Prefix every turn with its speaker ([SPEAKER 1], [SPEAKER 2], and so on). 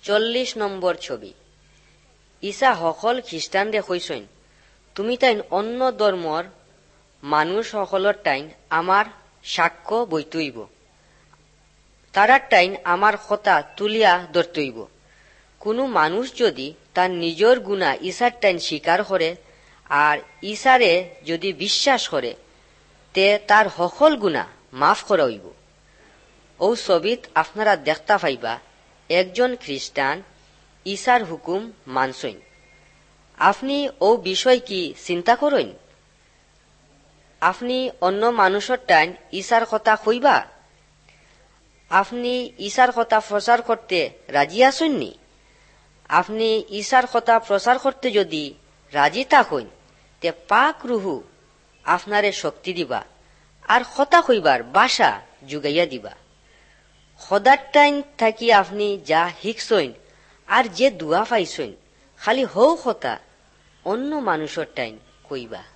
[SPEAKER 1] 40 নম্বর ছবি। ঈসা সকল খ্রিস্টানরে কইসইন, তুমি তাইন অন্য ধর্মর মানুষ সকলের টাইন আমার সাক্ষ্য বইতইব, তারার টাইন আমার কথা তুলিয়া ধরতইব। কোনো মানুষ যদি তার নিজের গুণা ঈসার টাইন স্বীকার করে আর ঈসারে যদি বিশ্বাস করে, তে তার সকল গুণা মাফ করা হইব। ও ছবিত আপনারা দেখতা পাইবা একজন খ্রিস্টান ঈসার হুকুম মানসইন। আপনি ও বিষয় কি চিন্তা করেন? আপনি অন্য মানুষের টাইন ঈসার কথা কইবা? আপনি ঈসার কথা প্রচার করতে রাজি আছেননি? আপনি ঈসার কথা প্রচার করতে যদি রাজি থাকেন, তে পাক রুহু আপনারে শক্তি দিবা আর কথা কইবার ভাষা জুগাইয়া দিবা। খোদার টাইন থাকি আপনি যা শিখছইন আর যে দুয়া পাইছইন, খালি হৌ কথা অন্য মানুষের টাইন কইবা।